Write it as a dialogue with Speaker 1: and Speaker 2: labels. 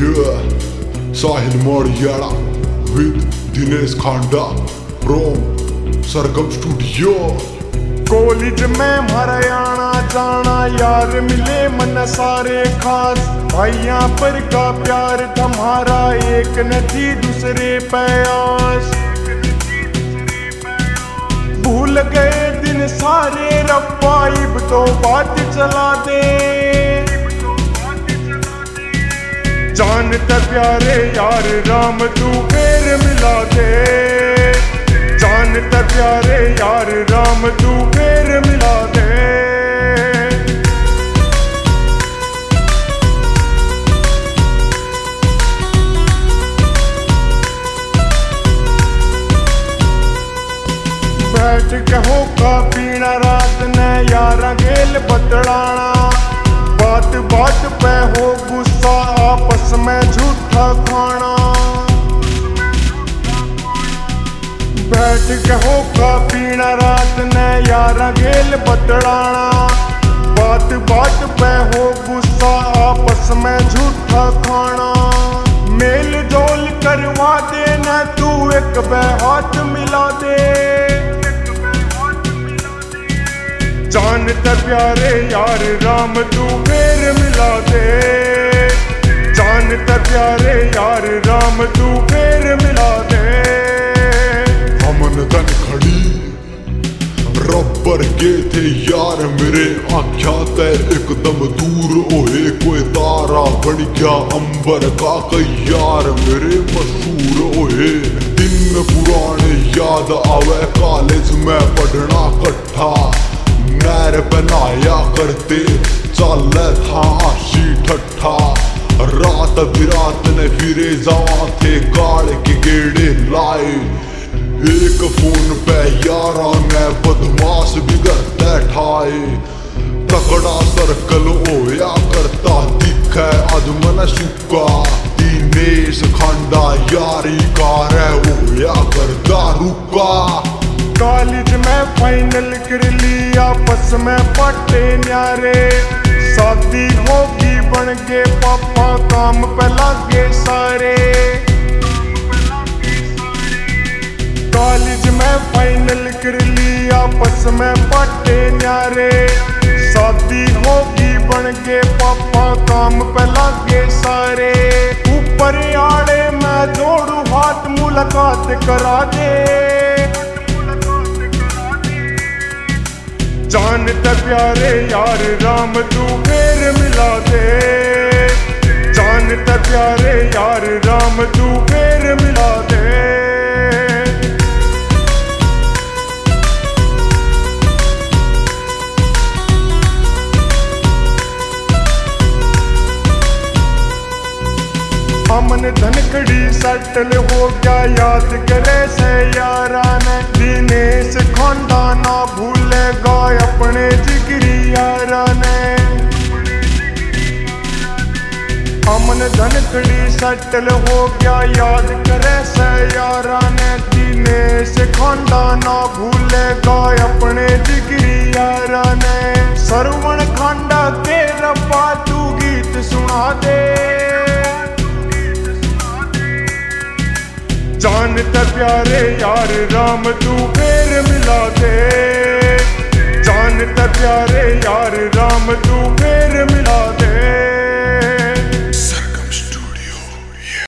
Speaker 1: Yeah, Sahil Moriara with Dinesh Khanda from Sargam Studio।
Speaker 2: College में हरियाणा जाना यार मिले मन सारे खास, भाइयां पर का प्यार तुम्हारा एक नदी दूसरे प्यास। भूल गए दिन सारे रब्बा इब तो बात चला दे, जानते प्यारे यार राम तू फिर मिला दे, जानते प्यारे यार राम तू फिर मिला दे। बैठ के होका पीना रात ने यारा गेल बदलाना, बात बात पे हो गुस्सा आपस में झूठा खाना। बैठ के होका पीना रात ने यारा गेल बदलाना, बात बात पे हो गुस्सा आपस में झूठा खाना। मेल जोल करवा दे न तू एक बे हाथ मिला दे, जानते प्यारे यार राम तू फिर मिला दे, जानते प्यारे यार राम तू फिर मिला दे।
Speaker 1: हमन धन खड़ी रब्बर के थे यार मेरे, आख्या तय एकदम दूर ओहे कोई तारा बन गया अंबर का कई यार मेरे मशहूर ओहे। दिन पुराने याद आवे कॉलेज में पढ़ना कट्ठा, नैर बनाया करते चल था आशी ठट्ठा। रात बिरात ने फिरे जवा थे गाड़ के गेड़े लाए, एक फोन पे यारा ने बदमाश बिगड़ते ठाए। तकड़ा सर्कल होया करता दिखे अजमन सुक्का, दिनेश खांडा यारी कार होया करता रुका।
Speaker 2: कॉलेज में फाइनल कर लिया आपस में पट्टे न्यारे, शादी होगी बन के पापा काम पे लागे सारे। कॉलेज में फाइनल कर लिया आपस में पट्टे न्यारे, शादी होगी बन के पापा काम पे लागे सारे। ऊपर आड़े मैं जोड़ू हाथ मुलाकात करा दे, जानते प्यारे यार राम तू फिर मिला दे, जानते प्यारे यार राम तू फिर मिला दे। अमन धनखड़ी सटल हो गया याद करे से यारा ने, दिनेश खांडा ना भूलेगा अपने जिगरी यारा ने। अमन धनखड़ी सटल हो गया याद करे से यारा ने, दिनेश खांडा ना भूलेगा अपने जिगरी यारा ने। सरवण खांडा के रब्बा तू गीत सुना दे, जानते प्यारे यार राम तू फिर मिला दे, जानते प्यारे यार राम तू फिर मिला दे।